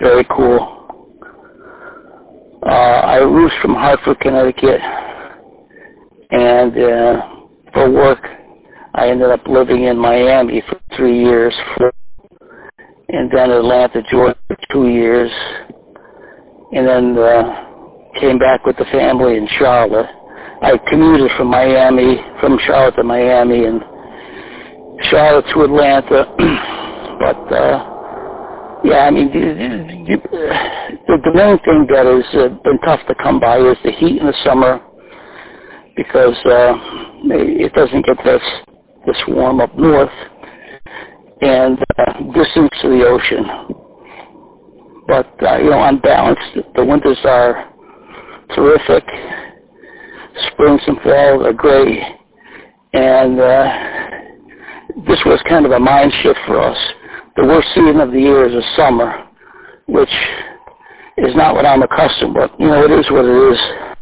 Very cool. I roofed from Hartford, Connecticut, and for work, I ended up living in Miami for 3 years, and then Atlanta, Georgia for 2 years, and then came back with the family in Charlotte. I commuted from Charlotte to Miami, and Charlotte to Atlanta, but yeah, I mean, the main thing that has been tough to come by is the heat in the summer, because it doesn't get this warm up north, and distance to the ocean. But, on balance, the winters are terrific. Springs and fall are great. And this was kind of a mind shift for us. The worst season of the year is the summer, which is not what I'm accustomed, but, it is what it is.